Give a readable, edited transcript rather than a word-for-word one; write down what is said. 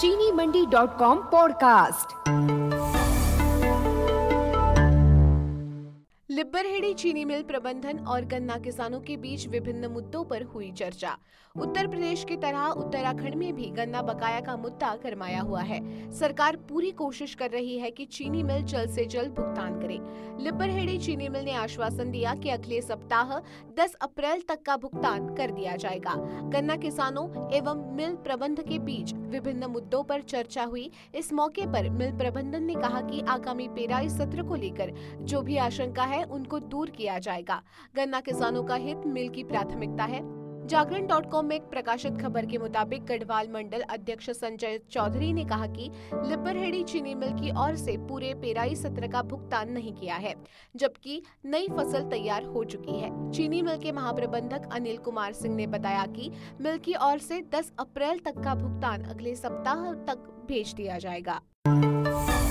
चीनी मंडी.com पॉडकास्ट। लिब्बरहेड़ी चीनी मिल प्रबंधन और गन्ना किसानों के बीच विभिन्न मुद्दों पर हुई चर्चा। उत्तर प्रदेश की तरह उत्तराखंड में भी गन्ना बकाया का मुद्दा गरमाया हुआ है। सरकार पूरी कोशिश कर रही है कि चीनी मिल जल्द से जल्द भुगतान करे। लिब्बरहेड़ी चीनी मिल ने आश्वासन दिया कि अगले सप्ताह 10 अप्रैल तक का भुगतान कर दिया जाएगा। गन्ना किसानों एवं मिल प्रबंधन के बीच विभिन्न मुद्दों पर चर्चा हुई। इस मौके पर मिल प्रबंधन ने कहा कि आगामी पेराई सत्र को लेकर जो भी आशंका है उनको दूर किया जाएगा। गन्ना किसानों का हित मिल की प्राथमिकता है। जागरण.com में एक प्रकाशित खबर के मुताबिक गढ़वाल मंडल अध्यक्ष संजय चौधरी ने कहा कि लिब्बरहेड़ी चीनी मिल की ओर से पूरे पेराई सत्र का भुगतान नहीं किया है, जबकि नई फसल तैयार हो चुकी है। चीनी मिल के महाप्रबंधक अनिल कुमार सिंह ने बताया कि मिल की ओर से 10 अप्रैल तक का भुगतान अगले सप्ताह तक भेज दिया जाएगा।